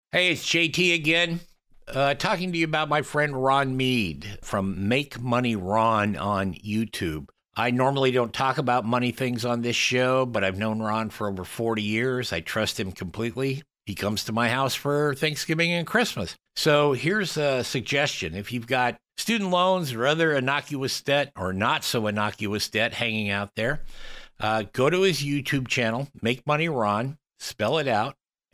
Hey, it's JT again. Talking to you about my friend Ron Mead from Make Money Ron on YouTube. I normally don't talk about money things on this show, but I've known Ron for over 40 years. I trust him completely. He comes to my house for Thanksgiving and Christmas. So here's a suggestion. If you've got student loans or other innocuous debt or not so innocuous debt hanging out there, go to his YouTube channel, Make Money Ron, spell it out,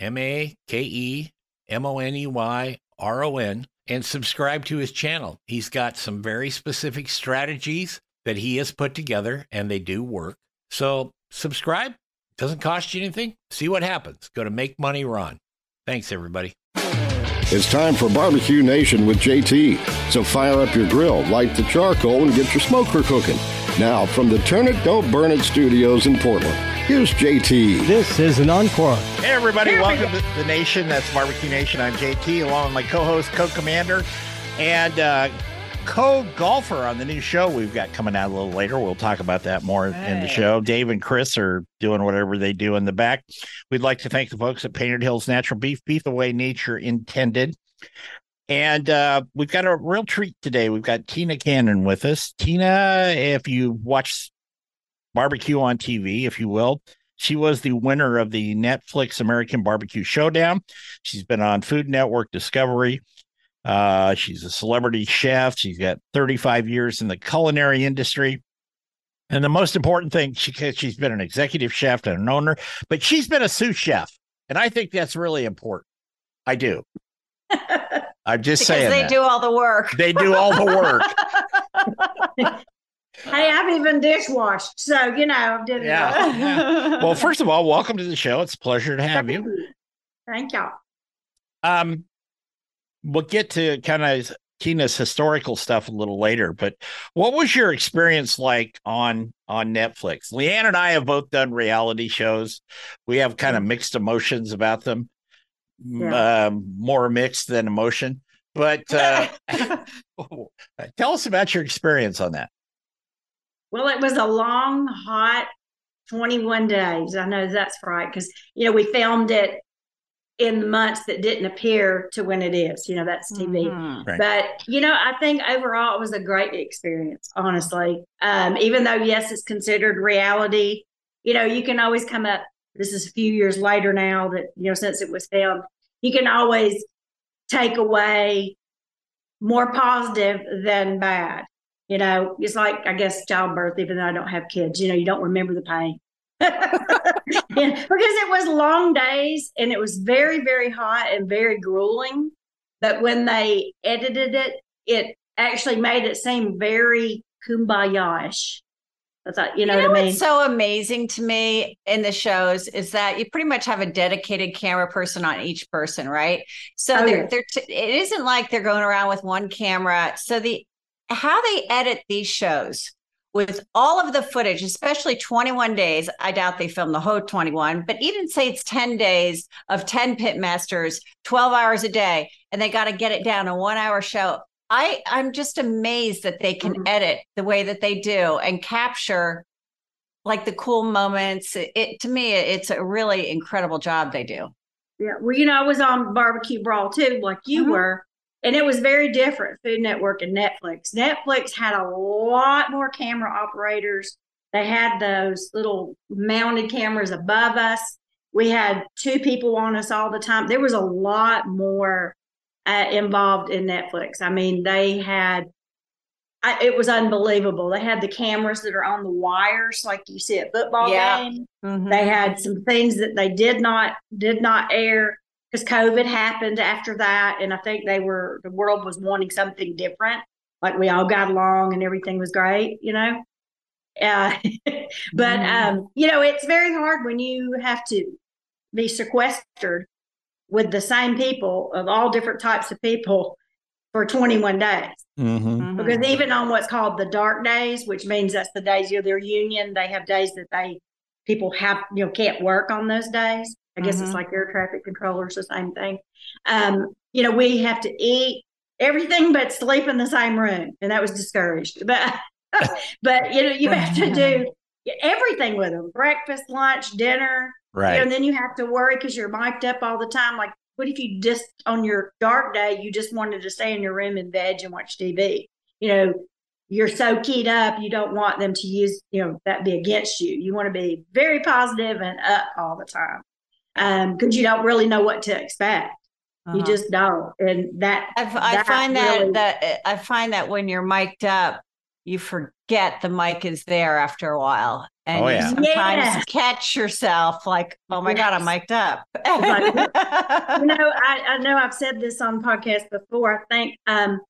MakeMoneyRon, and subscribe to his channel. He's got some very specific strategies that he has put together, and they do work. So subscribe. Doesn't cost you anything. See what happens. Go to Make Money Ron. Thanks, everybody. It's time for Barbecue Nation with JT. So fire up your grill, light the charcoal, and get your smoker cooking. Now, from the Turn It, Don't Burn It studios in Portland, here's JT. This is an encore. Hey, everybody. Welcome to the Nation. That's Barbecue Nation. I'm JT, along with my co-host, co-commander, and co-golfer on the new show we've got coming out a little later. We'll talk about that more in the show. Dave and Chris are doing whatever they do in the back. We'd like to thank the folks at Painted Hills Natural Beef the way nature intended. And we've got a real treat today. We've got Tina Cannon with us. Tina, if you watch Barbecue on TV, if you will, she was the winner of the Netflix American Barbecue Showdown. She's been on Food Network, Discovery. She's a celebrity chef. She's got 35 years in the culinary industry. And the most important thing, she's been an executive chef and an owner, but she's been a sous chef. And I think that's really important. I do. I'm just saying they do all the work. They do all the work. Hey, I've even dishwashed, so I did it. Yeah. Well, first of all, welcome to the show. It's a pleasure to have you. Thank y'all. We'll get to kind of Tina's historical stuff a little later, but what was your experience like on Netflix? Leanne and I have both done reality shows. We have kind of mixed emotions about them. Yeah. More mixed than emotion, but tell us about your experience on that. Well, it was a long, hot 21 days. I know that's right, because we filmed it in the months that didn't appear to when it is. That's TV. Mm-hmm. Right. But I think overall it was a great experience, honestly. Even though, yes, it's considered reality, you can always come up. This is a few years later now that, since it was filmed, you can always take away more positive than bad. It's like, I guess, childbirth, even though I don't have kids, you don't remember the pain. Because it was long days and it was very, very hot and very grueling. But when they edited it, it actually made it seem very kumbaya-ish. I thought, you know what I mean? What's so amazing to me in the shows is that you pretty much have a dedicated camera person on each person, right? So it isn't like they're going around with one camera. So how they edit these shows with all of the footage, especially 21 days, I doubt they filmed the whole 21, but even say it's 10 days of 10 pit masters, 12 hours a day, and they got to get it down a 1 hour show. I'm just amazed that they can edit the way that they do and capture like the cool moments. To me, it's a really incredible job they do. Yeah. Well, I was on Barbecue Brawl too, like you were, and it was very different. Food Network and Netflix. Netflix had a lot more camera operators. They had those little mounted cameras above us. We had 2 people on us all the time. There was a lot more involved in Netflix. I mean, they had, it was unbelievable. They had the cameras that are on the wires, like you see at football games. Mm-hmm. They had some things that they did not air because COVID happened after that. And I think the world was wanting something different. Like we all got along and everything was great, But, it's very hard when you have to be sequestered with the same people of all different types of people for 21 days. Mm-hmm. Because even on what's called the dark days, which means that's the days of their union, they have days that people have, can't work on those days. I guess it's like air traffic controllers, the same thing. We have to eat everything but sleep in the same room. And that was discouraged. But you have to do everything with them: breakfast, lunch, dinner. Right. And then you have to worry because you're mic'd up all the time. Like what if you just on your dark day you just wanted to stay in your room and veg and watch TV? You know, you're so keyed up, you don't want them to use, you know, that be against you. You want to be very positive and up all the time, because you don't really know what to expect. You just don't, and that I find that when you're mic'd up, you forget the mic is there after a while, and you sometimes catch yourself like, "Oh my God, I'm mic'd up." Like, you know, I know I've said this on podcasts before. I think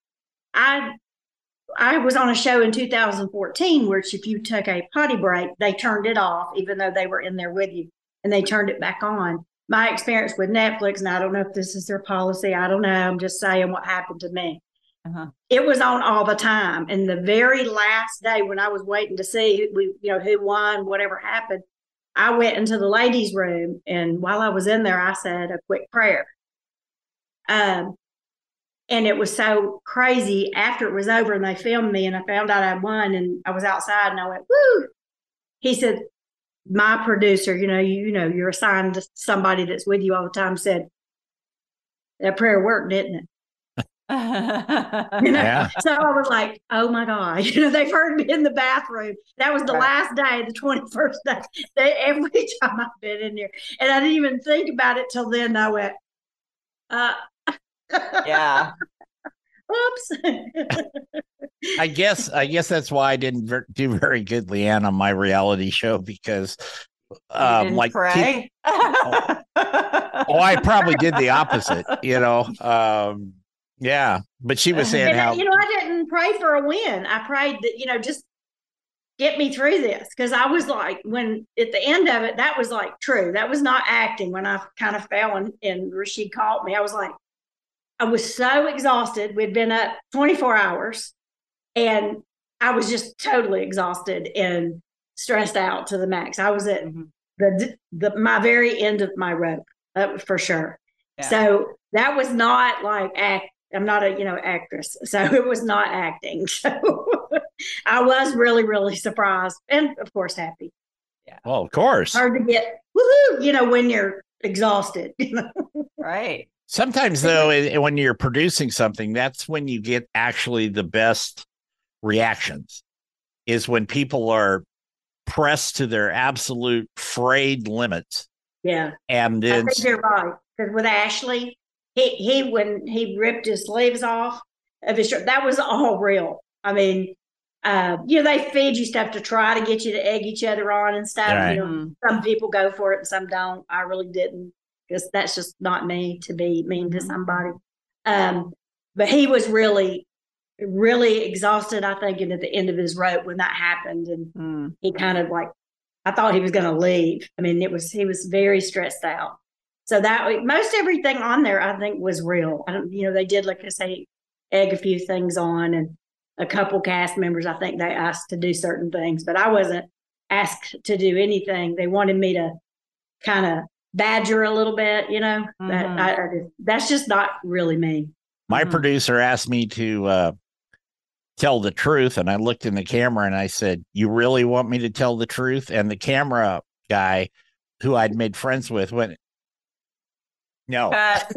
I was on a show in 2014 where if you took a potty break, they turned it off, even though they were in there with you, and they turned it back on. My experience with Netflix, and I don't know if this is their policy, I don't know, I'm just saying what happened to me. It was on all the time. And the very last day when I was waiting to see who won, whatever happened, I went into the ladies' room, and while I was in there, I said a quick prayer. And it was so crazy after it was over and they filmed me and I found out I won, and I was outside and I went, woo. He said, my producer, you're assigned to somebody that's with you all the time, said, that prayer worked, didn't it? Yeah. So I was like, oh my God, they've heard me in the bathroom. That was the last day, the 21st day. Every time I've been in there. And I didn't even think about it till then. I went, yeah. Oops. I guess that's why I didn't do very good, Leanne, on my reality show, because like pray. I probably did the opposite, yeah. But she was saying how I didn't pray for a win. I prayed that, just get me through this, because I was like, when at the end of it, that was like true. That was not acting. When I kind of fell and Rashid caught me, I was like, I was so exhausted. We'd been up 24 hours and I was just totally exhausted and stressed out to the max. I was at my very end of my rope, for sure. Yeah. So that was not like I'm not a actress, so it was not acting. So I was really, really surprised and of course happy. Yeah. Well, of course. Hard to get woohoo, when you're exhausted. Right. Sometimes, though, when you're producing something, that's when you get actually the best reactions, is when people are pressed to their absolute frayed limits. Yeah. And then I think you're right. Because with Ashley, he when he ripped his sleeves off of his shirt, that was all real. I mean, they feed you stuff to try to get you to egg each other on and stuff. Right. Some people go for it and some don't. I really didn't, because that's just not me to be mean to somebody. But he was really, really exhausted, I think, and at the end of his rope when that happened. And he kind of like, I thought he was going to leave. I mean, he was very stressed out. So that most everything on there, I think, was real. I don't, they did, like I say, egg a few things on, and a couple cast members, I think they asked to do certain things, but I wasn't asked to do anything. They wanted me to kind of badger a little bit, that's just not really me. My producer asked me to tell the truth, and I looked in the camera and I said, you really want me to tell the truth? And the camera guy, who I'd made friends with, went, no.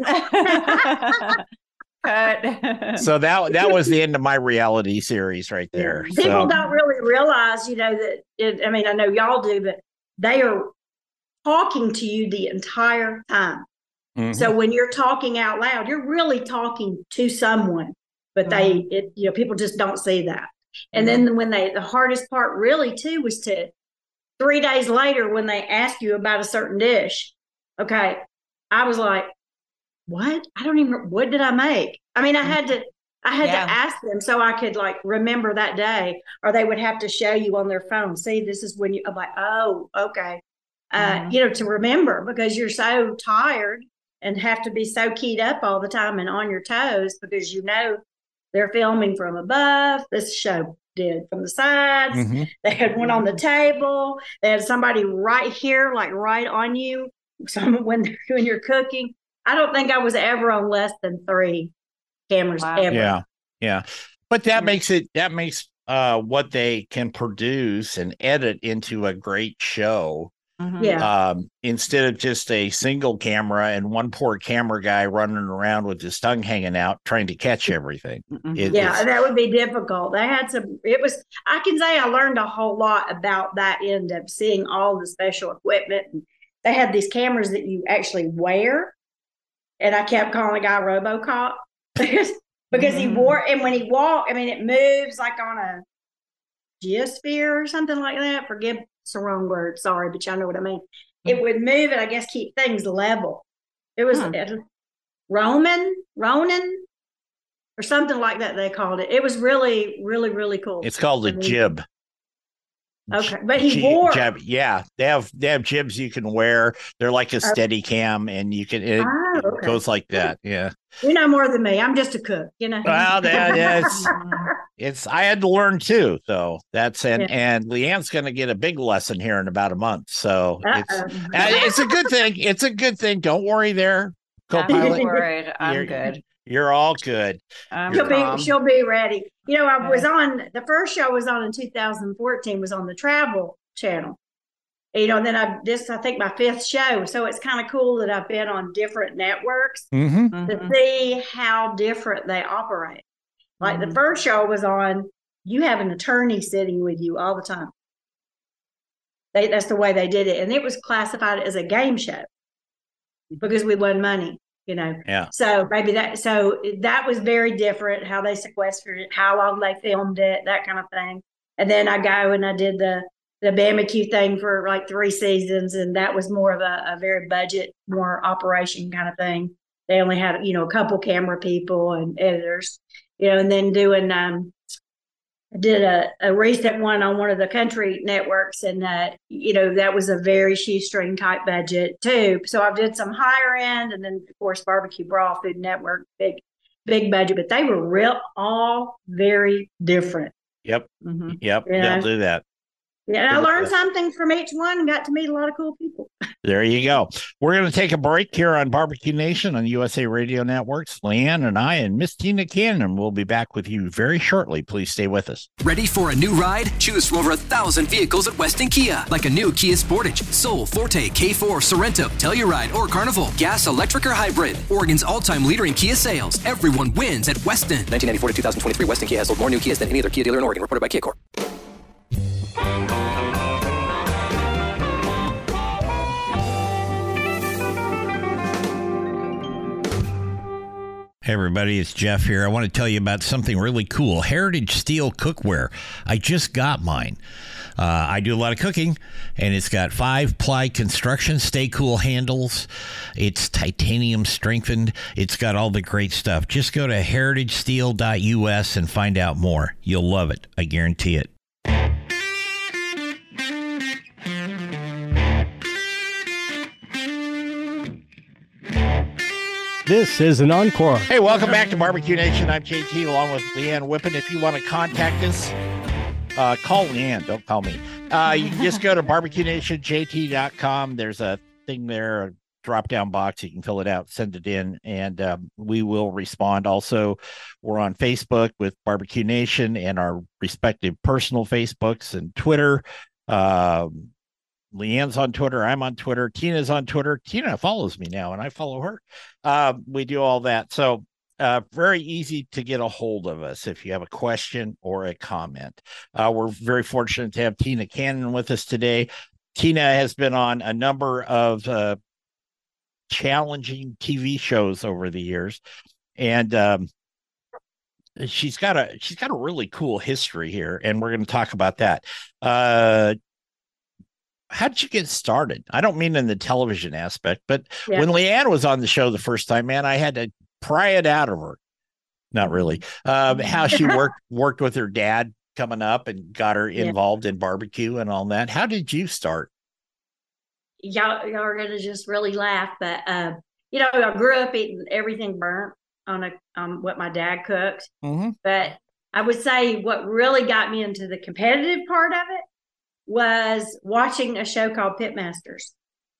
So that was the end of my reality series right there. People don't really realize, that I know y'all do, but they are talking to you the entire time. So when you're talking out loud, you're really talking to someone, but people just don't see that. And then when the hardest part really too was 3 days later when they ask you about a certain dish. Okay. I was like, what? I don't even, what did I make? I mean, I had to ask them so I could like remember that day, or they would have to show you on their phone. See, this is when I'm like, oh, okay. To remember, because you're so tired and have to be so keyed up all the time and on your toes, because they're filming from above. This show did from the sides. They had one on the table. They had somebody right here, like right on you. So when you're cooking, I don't think I was ever on less than 3 cameras ever. Yeah. But that makes what they can produce and edit into a great show. Yeah. Instead of just a single camera and one poor camera guy running around with his tongue hanging out trying to catch everything. Yeah, that would be difficult. I can say I learned a whole lot about that end of seeing all the special equipment. They had these cameras that you actually wear. And I kept calling the guy RoboCop because he wore, and when he walked, I mean, it moves like on a geosphere or something like that. Forgive, it's the wrong word. Sorry, but y'all know what I mean. It would move and I guess keep things level. It was Ronin, or something like that. They called it. It was really, really, really cool. It's called a jib. Okay, but he wore. Yeah, they have jibs you can wear. They're like a steady cam, and you can it goes like that. Yeah, you know more than me. I'm just a cook. You know. Well, it's I had to learn too. So that's and Leanne's going to get a big lesson here in about a month. So it's a good thing. It's a good thing. Don't worry there, co-pilot. I'm worried. I'm good. You're all good. She'll be ready. You know, I was on the first show I was on in 2014 was on the Travel Channel. You know, and then I think my 5th show. So it's kind of cool that I've been on different networks to see how different they operate. Like the first show I was on, you have an attorney sitting with you all the time. That's the way they did it. And it was classified as a game show because we won money. You know, so maybe that was very different, how they sequestered it, how long they filmed it, that kind of thing. And then I go and I did the BBQ thing for like 3 seasons. And that was more of a very budget, more operation kind of thing. They only had, you know, a couple camera people and editors, you know, and then doing, I did a recent one on one of the country networks, and you know, that was a very shoestring type budget too. So I did some higher end, and then of course Barbecue Brawl, Food Network, big budget, but they were all very different. Yep, yep, they'll do that. Yeah, and I learned something from each one and got to meet a lot of cool people. There you go. We're going to take a break here on Barbecue Nation on USA Radio Networks. Leanne and I and Miss Tina Cannon will be back with you very shortly. Please stay with us. Ready for a new ride? Choose from over 1,000 vehicles at Weston Kia, like a new Kia Sportage, Soul, Forte, K4, Sorrento, Telluride, or Carnival. Gas, electric, or hybrid. Oregon's all-time leader in Kia sales. Everyone wins at Weston. 1994 to 2023, Weston Kia has sold more new Kias than any other Kia dealer in Oregon, reported by Kia Corp. Hey everybody, it's Jeff here. I want to tell you about something really cool. Heritage Steel Cookware. I just got mine. I do a lot of cooking, and it's got 5-ply construction, stay cool handles. It's titanium strengthened. It's got all the great stuff. Just go to heritagesteel.us and find out more. You'll love it. I guarantee it. This is an encore. Hey, welcome back to Barbecue Nation. I'm JT along with Leanne Whippen. If you want to contact us, call Leanne. Don't call me. You can just go to barbecuenationjt.com. There's a thing there, a drop-down box. You can fill it out, send it in, and we will respond. Also, we're on Facebook with Barbecue Nation and our respective personal Facebooks and Twitter. Leanne's on Twitter. I'm on Twitter. Tina's on Twitter. Tina follows me now, and I follow her. We do all that. So very easy to get a hold of us if you have a question or a comment. We're very fortunate to have Tina Cannon with us today. Tina has been on a number of challenging TV shows over the years, and she's got a really cool history here, and we're going to talk about that. How did you get started? I don't mean in the television aspect, but when Leanne was on the show the first time, man, I had to pry it out of her. Not really. How she worked with her dad coming up and got her involved in barbecue and all that. How did you start? Y'all are going to just really laugh, but you know, I grew up eating everything burnt on what my dad cooked. Mm-hmm. But I would say what really got me into the competitive part of it was watching a show called Pitmasters.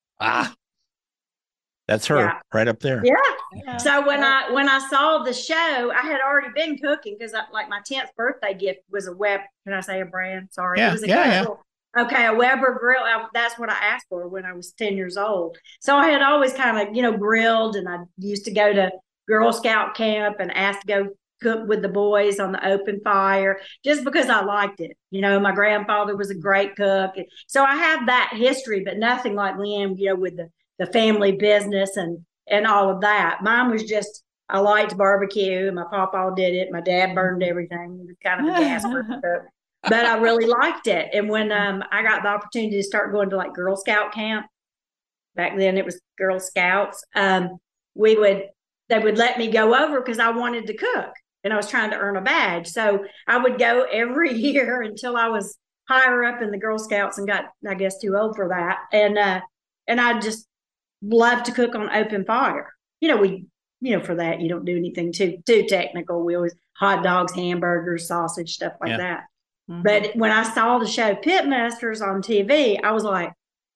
That's her right up there. Yeah. So when I saw the show, I had already been cooking because like my 10th birthday gift was a can I say a brand? Sorry. Yeah, It was a Okay, a Weber grill. That's what I asked for when I was 10 years old. So I had always kind of, grilled, and I used to go to Girl Scout camp and ask to go cook with the boys on the open fire just because I liked it. My grandfather was a great cook. So I have that history, but nothing like Leanne, with the family business and all of that. Mine was just, I liked barbecue. My papa did it. My dad burned everything. He was kind of a gas cook. But I really liked it. And when I got the opportunity to start going to like Girl Scout camp, back then it was Girl Scouts, they would let me go over because I wanted to cook and I was trying to earn a badge. So I would go every year until I was higher up in the Girl Scouts and got, I guess, too old for that. And I just loved to cook on open fire. For that, you don't do anything too technical. We always hot dogs, hamburgers, sausage, stuff like that. Mm-hmm. But when I saw the show Pitmasters on TV, I was like,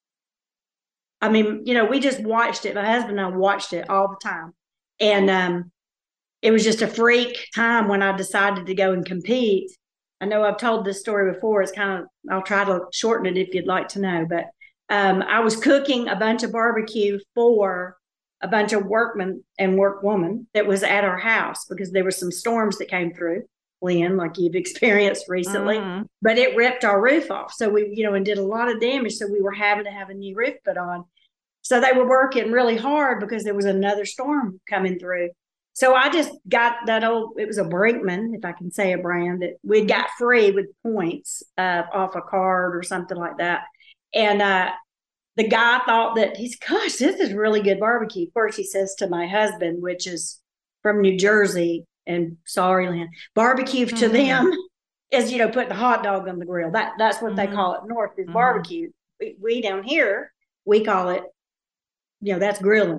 we just watched it. My husband and I watched it all the time. And it was just a freak time when I decided to go and compete. I know I've told this story before. It's I'll try to shorten it if you'd like to know. But I was cooking a bunch of barbecue for a bunch of workmen and workwomen that was at our house because there were some storms that came through, Lynn, like you've experienced recently, but it ripped our roof off. So we, and did a lot of damage. So we were having to have a new roof put on. So they were working really hard because there was another storm coming through. So I just got that it was a Brinkman, if I can say a brand, that we got free with points off a card or something like that. And the guy thought that gosh, this is really good barbecue. First, he says to my husband, which is from New Jersey, and sorry, Lynn, barbecue to them is, putting a hot dog on the grill. That's what they call it north is barbecue. We down here, we call it, that's grilling,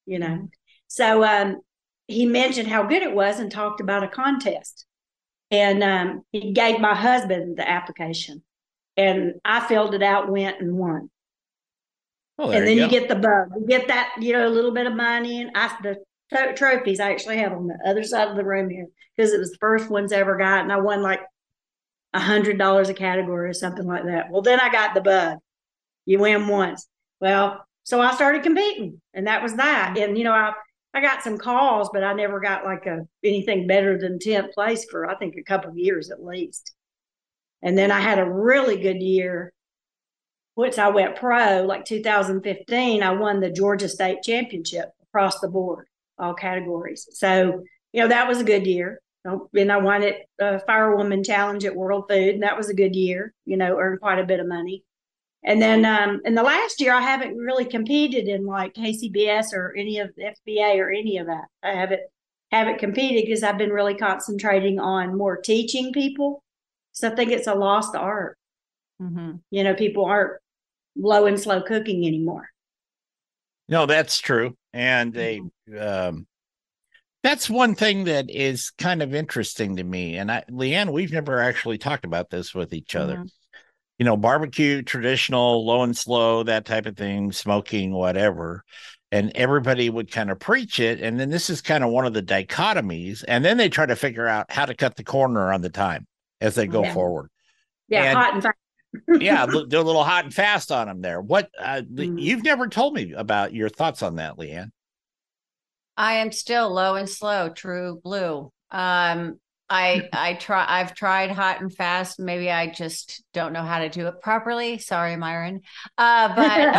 So he mentioned how good it was and talked about a contest. And he gave my husband the application. And I filled it out, went and won. Oh, and then you get the bug. You get that, a little bit of money. And the trophies I actually have on the other side of the room here because it was the first ones I ever got. And I won like $100 a category or something like that. Well, then I got the bug. You win once. Well, so I started competing, and that was that. And, I got some calls, but I never got like anything better than 10th place for, I think, a couple of years at least. And then I had a really good year. Once I went pro, like 2015, I won the Georgia State Championship across the board, all categories. So, that was a good year. And I won it Firewoman Challenge at World Food, and that was a good year, earned quite a bit of money. And then in the last year, I haven't really competed in like KCBS or any of the FBA or any of that. I haven't competed because I've been really concentrating on more teaching people. So I think it's a lost art. Mm-hmm. People aren't low and slow cooking anymore. No, that's true. And that's one thing that is kind of interesting to me. And Leanne, we've never actually talked about this with each other. Barbecue, traditional, low and slow, that type of thing, smoking, whatever. And everybody would kind of preach it. And then this is kind of one of the dichotomies. And then they try to figure out how to cut the corner on the time as they go forward. Yeah, hot and fast. Yeah, they're a little hot and fast on them there. What you've never told me about your thoughts on that, Leanne. I am still low and slow, true blue. I've tried hot and fast. Maybe I just don't know how to do it properly. Sorry, Myron. But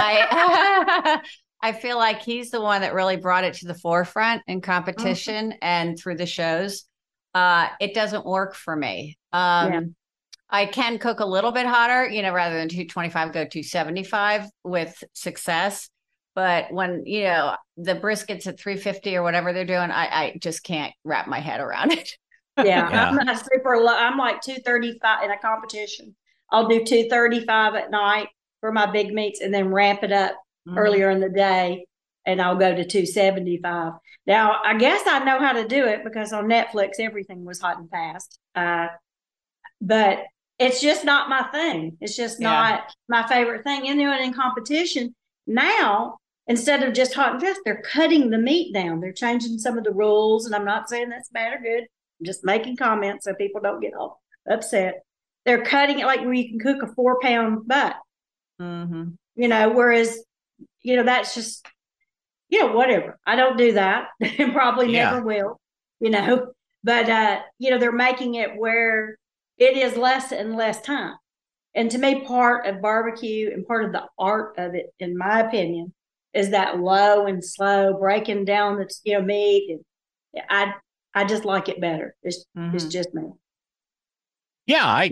I feel like he's the one that really brought it to the forefront in competition and through the shows. It doesn't work for me. I can cook a little bit hotter, rather than 225, go 275 with success. But when, the briskets at 350 or whatever they're doing, I just can't wrap my head around it. Yeah. I'm not super low. I'm like 235 in a competition. I'll do 235 at night for my big meats and then ramp it up earlier in the day. And I'll go to 275. Now, I guess I know how to do it because on Netflix, everything was hot and fast. But it's just not my thing. It's just not my favorite thing. And in competition now, instead of just hot and fast, they're cutting the meat down. They're changing some of the rules. And I'm not saying that's bad or good. I'm just making comments so people don't get all upset. they're cutting it like where you can cook a 4-pound butt. Mm-hmm. Whereas, that's just, whatever. I don't do that and probably never will, but, they're making it where it is less and less time. And to me, part of barbecue and part of the art of it, in my opinion, is that low and slow breaking down the meat. And I just like it better. It's just me. Yeah,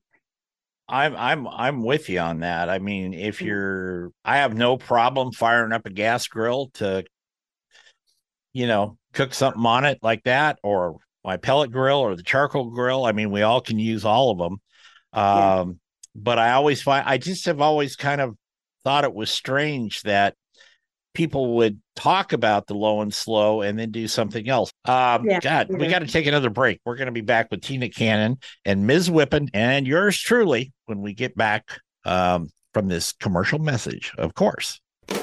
I'm with you on that. I mean, I have no problem firing up a gas grill to, cook something on it like that, or my pellet grill or the charcoal grill. I mean, we all can use all of them. But I just have always kind of thought it was strange that people would talk about the low and slow and then do something else. We got to take another break. We're going to be back with Tina Cannon and Ms. Whippen and yours truly when we get back from this commercial message, of course.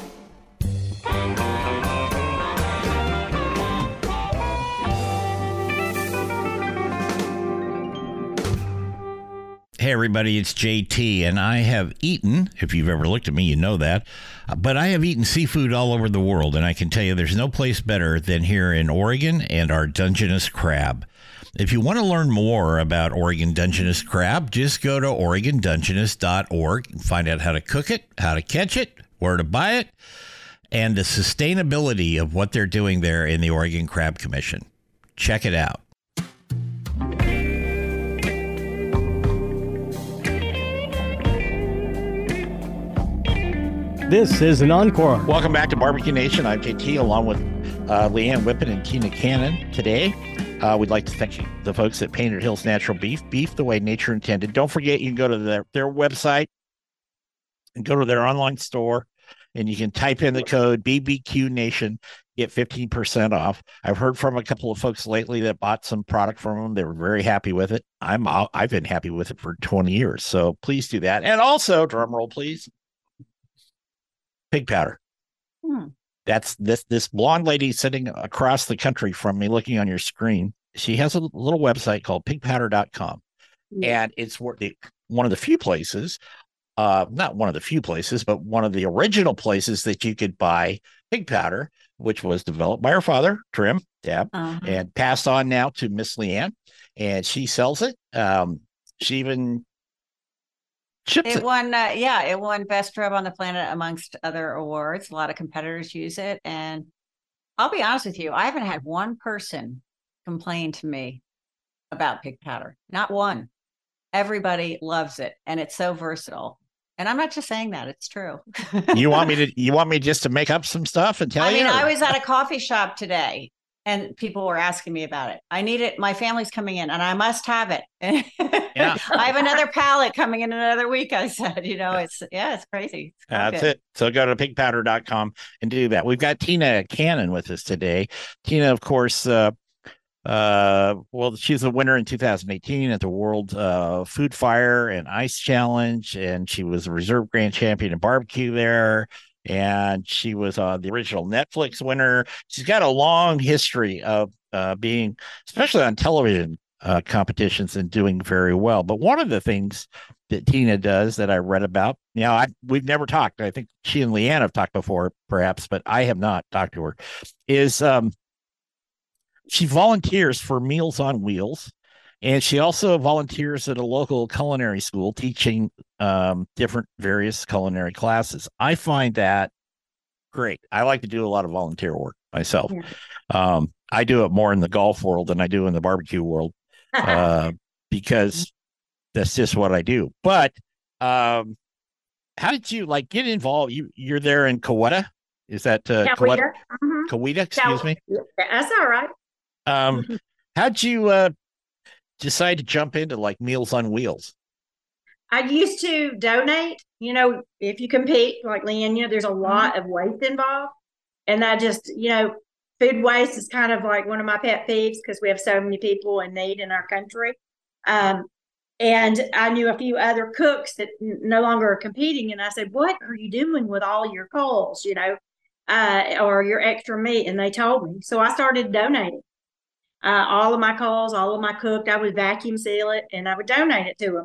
Hey, everybody, it's JT, and I have eaten, if you've ever looked at me, you know that, but I have eaten seafood all over the world, and I can tell you there's no place better than here in Oregon and our Dungeness crab. If you want to learn more about Oregon Dungeness crab, just go to OregonDungeness.org and find out how to cook it, how to catch it, where to buy it, and the sustainability of what they're doing there in the Oregon Crab Commission. Check it out. This is an encore. Welcome back to Barbecue Nation. I'm JT along with Leanne Whippen and Tina Cannon. Today, we'd like to thank the folks at Painted Hills Natural Beef the way nature intended. Don't forget, you can go to their website and go to their online store, and you can type in the code BBQ Nation, get 15% off. I've heard from a couple of folks lately that bought some product from them. They were very happy with it. I've been happy with it for 20 years, so please do that. And also, drum roll, please. Pig powder. That's this blonde lady sitting across the country from me looking on your screen. She has a little website called pigpowder.com. And it's one of the few places, not one of the few places, but one of the original places that you could buy pig powder, which was developed by her father, Trim, Deb, and passed on now to Miss Leanne. And she sells it. She even ships it. It won Best Rub on the Planet amongst other awards. A lot of competitors use it. And I'll be honest with you, I haven't had one person complain to me about pig powder. Not one. Everybody loves it. And it's so versatile. And I'm not just saying that, it's true. You want me just to make up some stuff and tell you? I was at a coffee shop today and people were asking me about it. I need it. My family's coming in and I must have it. Yeah. I have another pallet coming in another week. I said, it's crazy. That's it. So go to pigpowder.com and do that. We've got Tina Cannon with us today. Tina, of course, she's the winner in 2018 at the World Food Fire and Ice Challenge, and she was a reserve grand champion in barbecue there. And she was the original Netflix winner. She's got a long history of being, especially on television competitions, and doing very well. But one of the things that Tina does that I read about, we've never talked. I think she and Leanne have talked before, perhaps, but I have not talked to her, is she volunteers for Meals on Wheels. And she also volunteers at a local culinary school teaching different various culinary classes. I find that great. I like to do a lot of volunteer work myself. Yeah. I do it more in the golf world than I do in the barbecue world because that's just what I do. But how did you get involved? You're there in Coweta? Is that Coweta? Coweta, excuse me. That's all right. How'd you decide to jump into Meals on Wheels? I used to donate. If you compete like Leanne, there's a lot of waste involved, and I just food waste is kind of like one of my pet peeves because we have so many people in need in our country. And I knew a few other cooks that no longer are competing, and I said, "What are you doing with all your coals, or your extra meat?" And they told me, so I started donating. All of my calls, all of my cooked, I would vacuum seal it and I would donate it to them.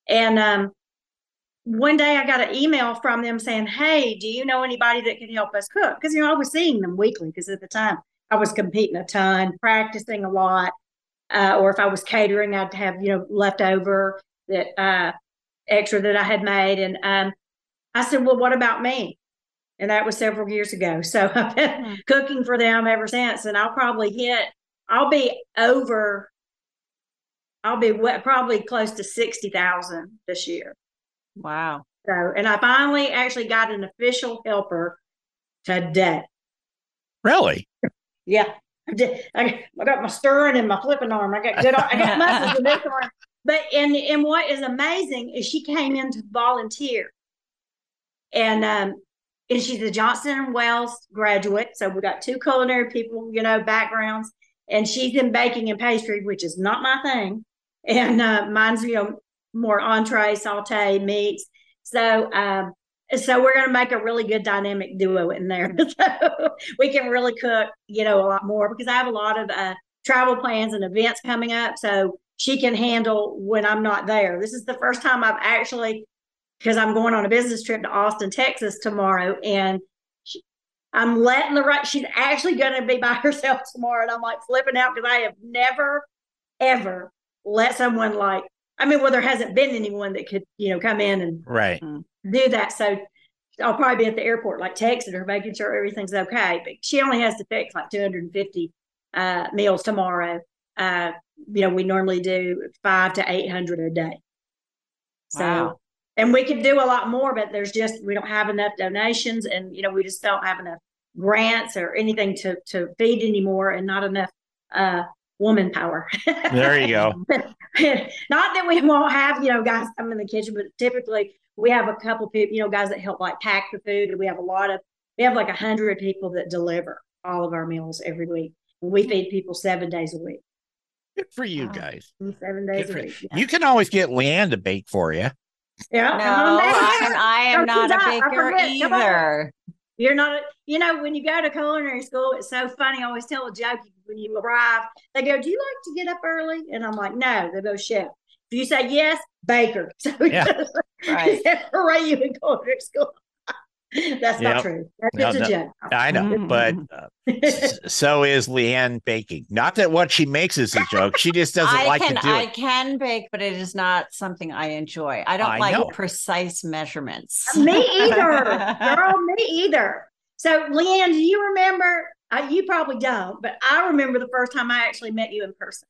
And one day I got an email from them saying, "Hey, do you know anybody that could help us cook?" Because, I was seeing them weekly, because at the time I was competing a ton, practicing a lot. Or if I was catering, I'd have, leftover that extra that I had made. And I said, "Well, what about me?" And that was several years ago. So I've been cooking for them ever since. And I'll be probably close to 60,000 this year. Wow. So, and I finally actually got an official helper today. Really? Yeah. I got my stirring and my flipping arm. I got muscles in this arm. But and what is amazing is she came in to volunteer. And she's a Johnson & Wales graduate. So we got 2 culinary people, backgrounds. And she's in baking and pastry, which is not my thing. And mine's, more entree, saute, meats. So we're going to make a really good dynamic duo in there. So we can really cook, a lot more, because I have a lot of travel plans and events coming up. So she can handle when I'm not there. This is the first time I've actually, because I'm going on a business trip to Austin, Texas tomorrow. And I'm letting she's actually going to be by herself tomorrow. And I'm like flipping out, because I have never, ever let someone there hasn't been anyone that could, come in and do that. So I'll probably be at the airport, texting her, making sure everything's okay. But she only has to fix 250 meals tomorrow. We normally do 500 to 800 a day. So, wow. And we could do a lot more, but we don't have enough donations, and, we just don't have enough grants or anything to feed anymore, and not enough woman power. There you go. Not that we won't have, guys come in the kitchen, but typically we have a couple people, guys that help pack the food. And we have 100 people that deliver all of our meals every week. And we feed people 7 days a week. Good for you guys. 7 days a week. Yeah. You can always get Leanne to bake for you. Yeah. No, I am not a baker either. You're not, when you go to culinary school, it's so funny. I always tell a joke when you arrive. They go, "Do you like to get up early?" And I'm like, "No." They go, "Chef." If you say yes, baker. So right. Separate you in culinary school. That's not true. That's just a joke. I know, but so is Leanne baking. Not that what she makes is a joke. She just doesn't like to do it. I can bake, but it is not something I enjoy. I don't like precise measurements. Me either. Girl, me either. So, Leanne, do you remember? You probably don't, but I remember the first time I actually met you in person.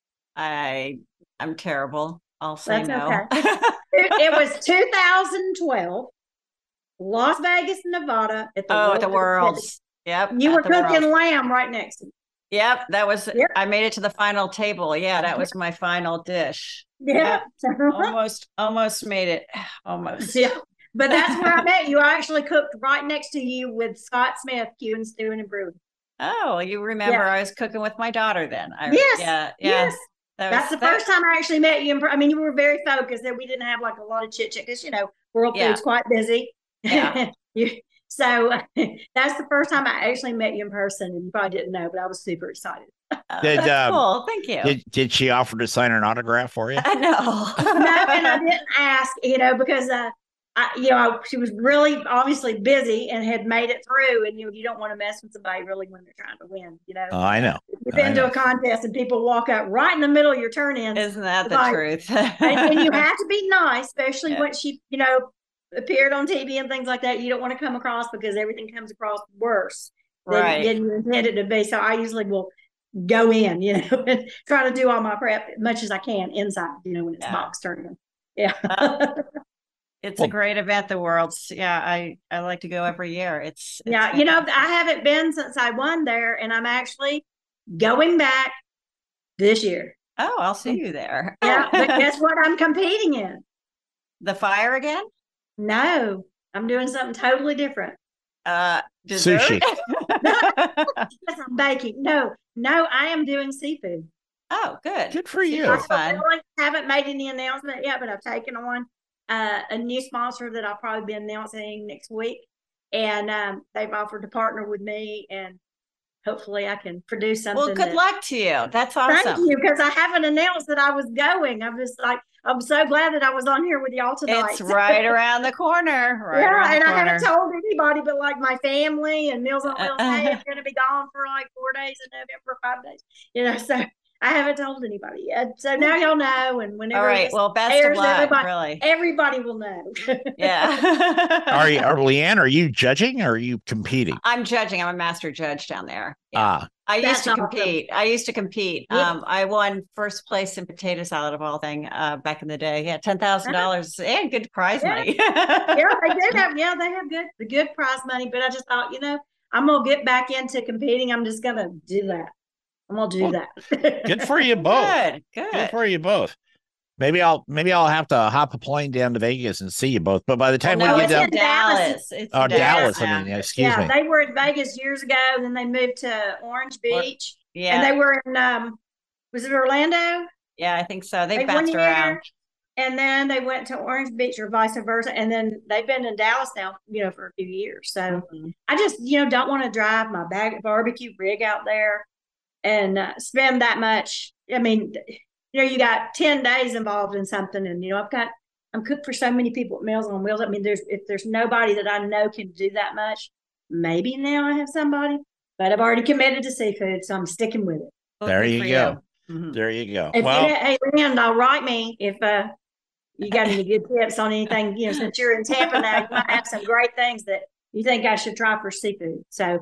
I'm terrible. I'll say That's no. Okay. It was 2012. Las Vegas, Nevada, at the Worlds. Yep. You were cooking lamb right next to me. Yep. That was, I made it to the final table. Yeah. That was my final dish. Yeah. Almost made it. Almost. Yeah. But that's where I met you. I actually cooked right next to you with Scott Smith, Q and Stewing and Brewing. Oh, you remember I was cooking with my daughter then. Yes. Yes. That's the first time I actually met you. You were very focused, and we didn't have a lot of chit chat, because, World Food's quite busy. Yeah. So that's the first time I actually met you in person, and you probably didn't know, but I was super excited. That's cool. Thank you. Did she offer to sign an autograph for you? No. No, and I didn't ask, because she was really obviously busy and had made it through, and you don't want to mess with somebody really when they're trying to win. Oh, I know. You've been to a contest and people walk up right in the middle of your turn-in. Isn't that the truth? and you have to be nice, especially when she, appeared on TV and things like that. You don't want to come across, because everything comes across worse than you intended to be. So I usually will go in, and try to do all my prep as much as I can inside, when it's box turning. Yeah. It's a great event, the Worlds. Yeah, I like to go every year. It's I haven't been since I won there, and I'm actually going back this year. Oh, I'll see you there. Yeah, but guess what I'm competing in? The fire again? No, I'm doing something totally different. Dessert? Sushi. Yes, I'm baking. No, I am doing seafood. Oh, good. Good for you. That's fun. I haven't made any announcement yet, but I've taken on a new sponsor that I'll probably be announcing next week. And they've offered to partner with me. And hopefully I can produce something. Well, good luck to you. That's awesome. Thank you, because I haven't announced that I was going. I'm just like, I'm so glad that I was on here with y'all tonight. It's right around the corner. Right yeah, around and the I corner. haven't told anybody but like my family and Meals on Wheels. Hey, I'm going to be gone for like 4 days in November, 5 days. So I haven't told anybody yet. So now y'all know, and whenever. All right. Well, best of luck. Really, everybody will know. Yeah. Leanne, are you judging or are you competing? I'm judging. I'm a master judge down there. Yeah. I used to compete. Yeah. I won first place in potato salad of all thing back in the day. Yeah, $10,000 and good prize money. Yeah, they did have. Yeah, they have good prize money. But I just thought, I'm gonna get back into competing. I'm just gonna do that. I'm gonna do that. Good for you both. Good for you both. Maybe I'll have to hop a plane down to Vegas and see you both. But by the time we get down to Dallas, Dallas. I mean, excuse me. They were in Vegas years ago, and then they moved to Orange Beach. Yeah, and they were in was it Orlando? Yeah, I think so. They bounced around, and then they went to Orange Beach, or vice versa. And then they've been in Dallas now, for a few years. So I just, don't want to drive my barbecue rig out there and spend that much. I mean, you got 10 days involved in something, and I'm cooked for so many people at Meals on Wheels. I mean, if there's nobody that I know can do that much, maybe now I have somebody, but I've already committed to seafood, so I'm sticking with it. There you go. Mm-hmm. There you go. Hey, Lynn, write me if you got any good tips on anything. Since you're in Tampa now, you might have some great things that you think I should try for seafood. So.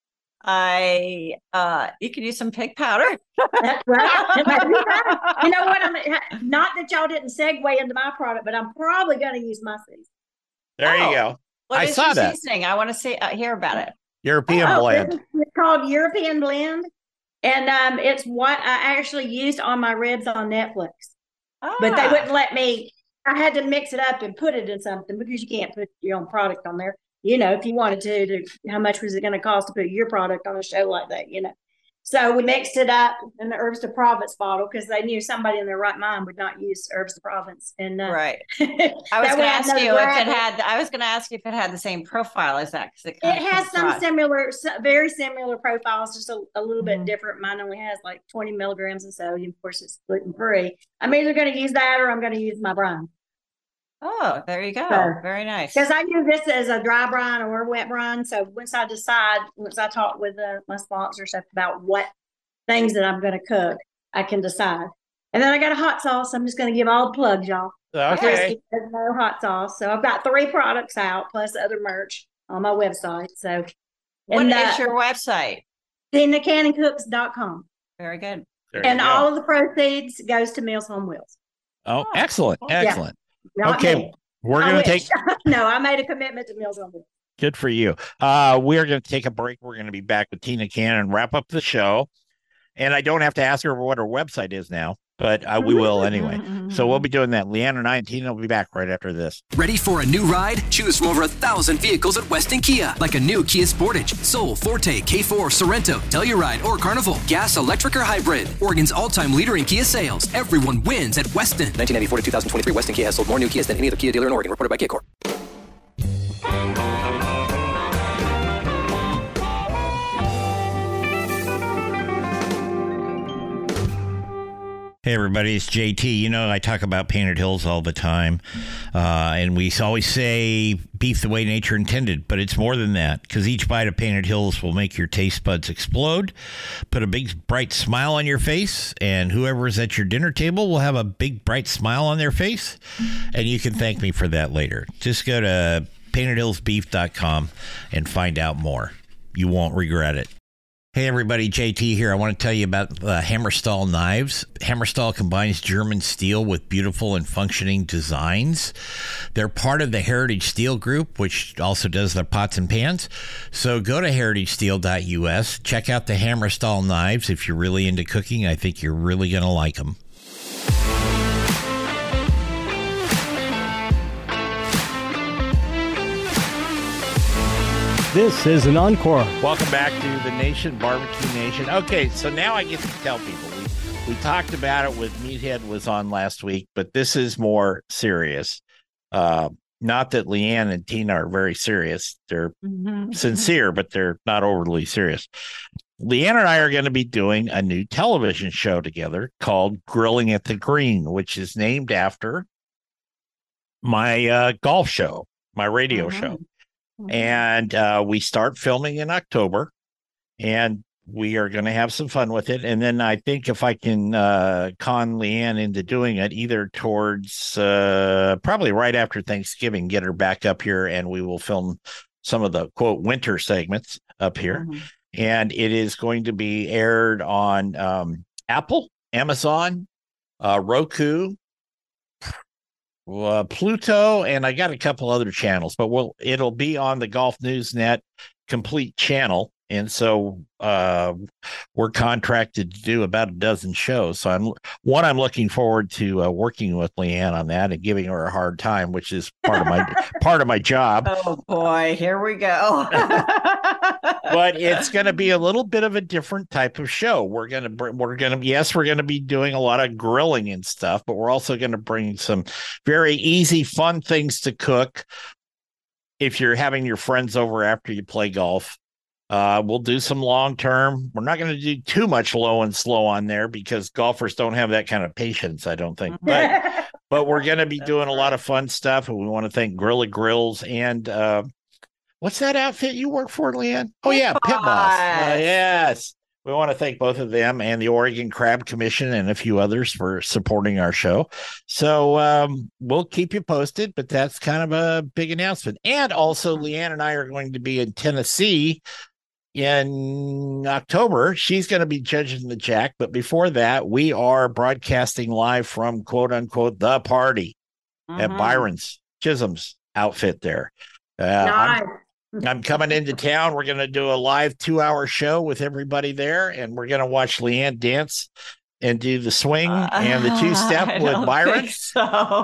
You could use some pig powder. Right. You know what? Not that y'all didn't segue into my product, but I'm probably going to use my seasoning. There you go. I saw that seasoning. I want to hear about it. European blend. It's called European Blend, and it's what I actually used on my ribs on Netflix. But they wouldn't let me. I had to mix it up and put it in something, because you can't put your own product on there. If you wanted to, how much was it going to cost to put your product on a show like that, So we mixed it up in the Herbs de Provence bottle, because they knew somebody in their right mind would not use Herbs de Provence. And right. I was going to ask you if it had the same profile as that. It has some very similar profiles, just a little bit different. Mine only has like 20 milligrams of sodium. Of course, it's gluten-free. I'm either going to use that or I'm going to use my brine. Oh, there you go. Very nice. Because I use this as a dry brine or a wet brine. So once I talk with my sponsor stuff about what things that I'm going to cook, I can decide. And then I got a hot sauce. I'm just going to give all the plugs, y'all. Okay. There's no hot sauce. So I've got 3 products out plus other merch on my website. So what is your website? TinaCanningCooks.com. Very good. All of the proceeds goes to Meals on Wheels. Oh, excellent. Excellent. Not okay, me. we're going to take. No, I made a commitment to Meals on Wheels. Good for you. We're going to take a break. We're going to be back with Tina Cannon and wrap up the show. And I don't have to ask her what her website is now, but we will anyway. So we'll be doing that. Leanne and I and Tina will be back right after this. Ready for a new ride? Choose from over 1,000 vehicles at Weston Kia, like a new Kia Sportage, Soul, Forte, K4, Sorento, Telluride, or Carnival. Gas, electric, or hybrid. Oregon's all-time leader in Kia sales. Everyone wins at Weston. 1994 to 2023, Weston Kia has sold more new Kias than any other Kia dealer in Oregon. Reported by Kia Corp. Hey, everybody, it's JT. I talk about Painted Hills all the time, and we always say beef the way nature intended, but it's more than that, because each bite of Painted Hills will make your taste buds explode, put a big, bright smile on your face, and whoever's at your dinner table will have a big, bright smile on their face, and you can thank me for that later. Just go to paintedhillsbeef.com and find out more. You won't regret it. Hey everybody, JT here. I want to tell you about Hammerstall knives. Hammerstall combines German steel with beautiful and functioning designs. They're part of the Heritage Steel Group, which also does their pots and pans. So go to heritagesteel.us. Check out the Hammerstall knives. If you're really into cooking, I think you're really going to like them. This is an encore. Welcome back to the Nation, Barbecue Nation. Okay, so now I get to tell people. We talked about it with Meathead was on last week, but this is more serious. Not that Leanne and Tina are very serious. They're sincere, but they're not overly serious. Leanne and I are going to be doing a new television show together called Grilling at the Green, which is named after my golf show, my radio show. And we start filming in October, and we are going to have some fun with it. And then I think if I can con Leanne into doing it, either towards probably right after Thanksgiving, get her back up here, and we will film some of the quote winter segments up here. And it is going to be aired on Apple, Amazon, Roku, Pluto, and I got a couple other channels, but it'll be on the Golf News Net complete channel. And so we're contracted to do about a dozen shows. So I'm looking forward to working with Leanne on that and giving her a hard time, which is part of my job. Oh boy, here we go. But it's going to be a little bit of a different type of show. We're going to be doing a lot of grilling and stuff, but we're also going to bring some very easy, fun things to cook. If you're having your friends over after you play golf, we'll do some long term. We're not going to do too much low and slow on there because golfers don't have that kind of patience, I don't think. But we're going to be doing a lot of fun stuff, and we want to thank Grilla Grills and what's that outfit you work for, Leanne? Oh yeah, Pit Boss. Yes. We want to thank both of them and the Oregon Crab Commission and a few others for supporting our show. So we'll keep you posted, but that's kind of a big announcement. And also, Leanne and I are going to be in Tennessee in October. She's going to be judging the Jack. But before that, we are broadcasting live from quote unquote the party at Byron's Chisholm's outfit there. Nice. I'm coming into town. We're going to do a live 2-hour show with everybody there, and we're going to watch Leanne dance and do the swing and the two-step with Byron. So.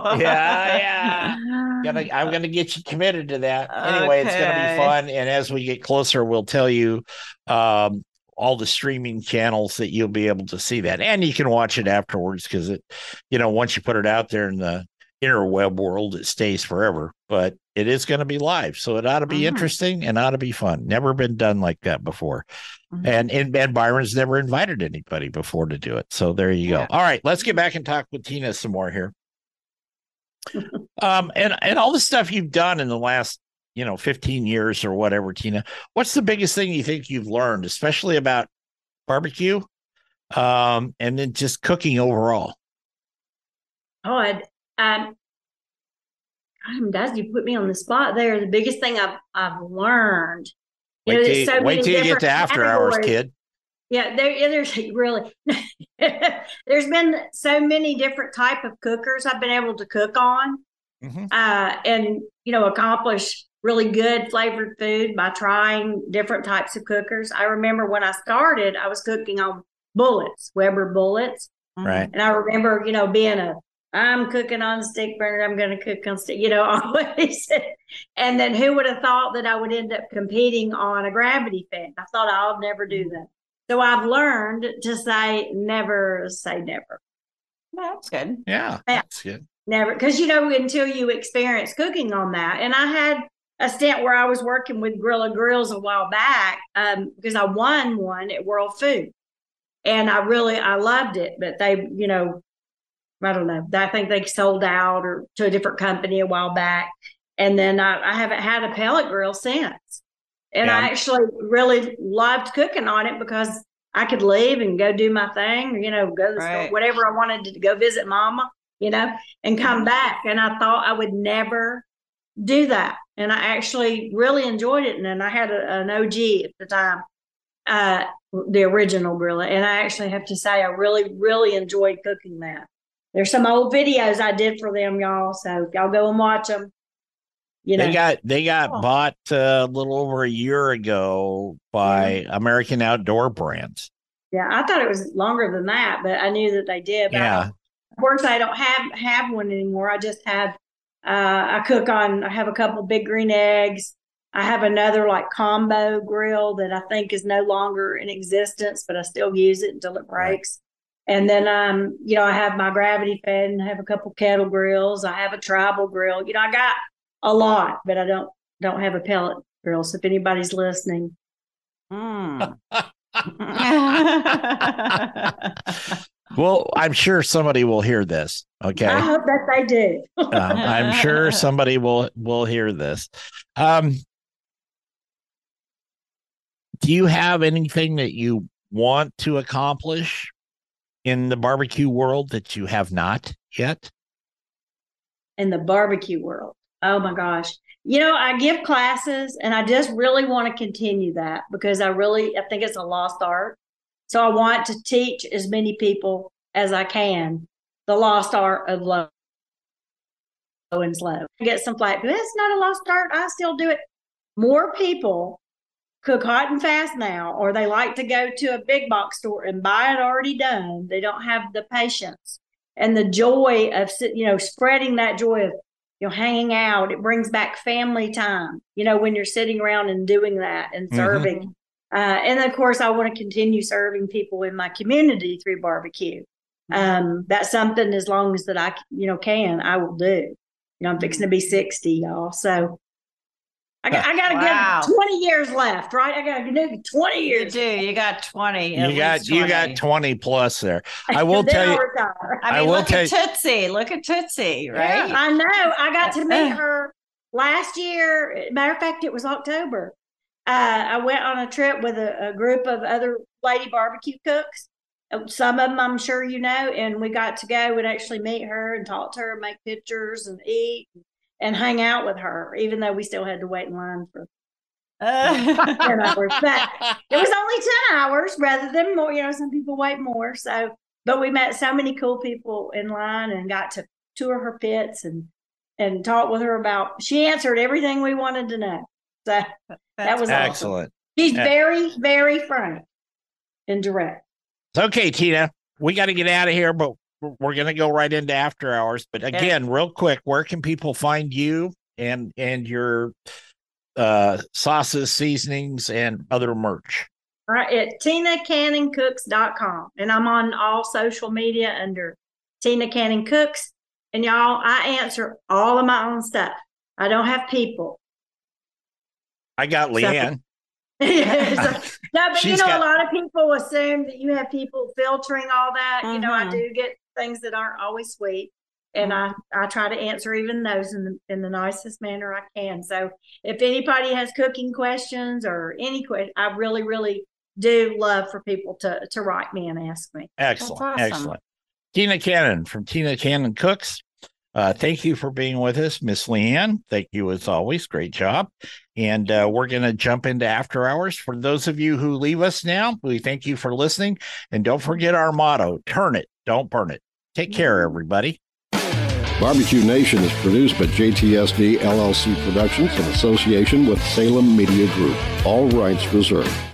Yeah. I'm going to get you committed to that. Anyway, It's going to be fun, and as we get closer, we'll tell you all the streaming channels that you'll be able to see that, and you can watch it afterwards because once you put it out there in the interweb world, it stays forever. But it is going to be live, so it ought to be interesting and ought to be fun. Never been done like that before. And Byron's never invited anybody before to do it. So there you go. All right, let's get back and talk with Tina some more here. And all the stuff you've done in the last 15 years or whatever, Tina, what's the biggest thing you think you've learned, especially about barbecue, and then just cooking overall? Does you put me on the spot there? The biggest thing I've learned. Wait till you get to after hours, kid. Yeah, there's really there's been so many different type of cookers I've been able to cook on, and accomplish really good flavored food by trying different types of cookers. I remember when I started, I was cooking on bullets, Weber bullets, right? And I remember being I'm cooking on stick burner. I'm going to cook on stick, always. And then who would have thought that I would end up competing on a gravity fed? I thought I'll never do that. So I've learned to never say never. That's good. Yeah, that's good. Never. Because, until you experience cooking on that. And I had a stint where I was working with Grilla Grills a while back because I won one at World Food. And I loved it. But they, I don't know. I think they sold out or to a different company a while back. And then I haven't had a pellet grill since. And I actually really loved cooking on it because I could leave and go do my thing, go to the store, whatever I wanted to go visit mama, and come back. And I thought I would never do that. And I actually really enjoyed it. And then I had an OG at the time, the original Grilla. And I actually have to say, I really, really enjoyed cooking that. There's some old videos I did for them, y'all. So y'all go and watch them. They got bought a little over a year ago by American Outdoor Brands. Yeah, I thought it was longer than that, but I knew that they did. But of course, I don't have one anymore. I just have I have a couple Big Green Eggs. I have another combo grill that I think is no longer in existence, but I still use it until it breaks. And then, I have my gravity fed and I have a couple kettle grills. I have a tribal grill. I got a lot, but I don't have a pellet grill. So if anybody's listening, Well, I'm sure somebody will hear this. Okay. I hope that they do. I'm sure somebody will hear this. Do you have anything that you want to accomplish in the barbecue world that you have not yet? In the barbecue world. Oh my gosh. I give classes and I just really want to continue that because I think it's a lost art. So I want to teach as many people as I can the lost art of low and slow. I get some flack. It's not a lost art. I still do it. More people cook hot and fast now, or they like to go to a big box store and buy it already done. They don't have the patience and the joy of, spreading that joy of, hanging out. It brings back family time, when you're sitting around and doing that and serving. And of course, I want to continue serving people in my community through barbecue. That's something as long as that I, I will do. I'm fixing to be 60, y'all. So I got to give 20 years left, right? I got to do 20 years. You do. You got 20. You got 20 plus there. I will tell you. Look at Tootsie. Look at Tootsie, right? Yeah, I know. I got to meet her last year. Matter of fact, it was October. I went on a trip with a group of other lady barbecue cooks. Some of them I'm sure you know, and we got to go and actually meet her and talk to her, make pictures and eat and hang out with her, even though we still had to wait in line for 10 hours. But it was only 10 hours rather than more. Some people wait more. So, but we met so many cool people in line and got to tour her pits and talk with her about. She answered everything we wanted to know. So that was excellent. Awesome. She's very, very frank and direct. Okay, Tina, we got to get out of here, but we're going to go right into after hours. But again, real quick, where can people find you and your sauces, seasonings, and other merch? All right, at TinaCannonCooks.com. And I'm on all social media under Tina Cannon Cooks. And y'all, I answer all of my own stuff. I don't have people. I got Leanne. No, but a lot of people assume that you have people filtering all that. I do get things that aren't always sweet, and I try to answer even those in the nicest manner I can. So if anybody has cooking questions or any question, I really, really do love for people to write me and ask me. Excellent, awesome. Excellent. Tina Cannon from Tina Cannon Cooks. Thank you for being with us, Miss Leanne. Thank you as always. Great job. And we're going to jump into after hours. For those of you who leave us now, we thank you for listening. And don't forget our motto, turn it, don't burn it. Take care, everybody. Barbecue Nation is produced by JTSD LLC Productions in association with Salem Media Group. All rights reserved.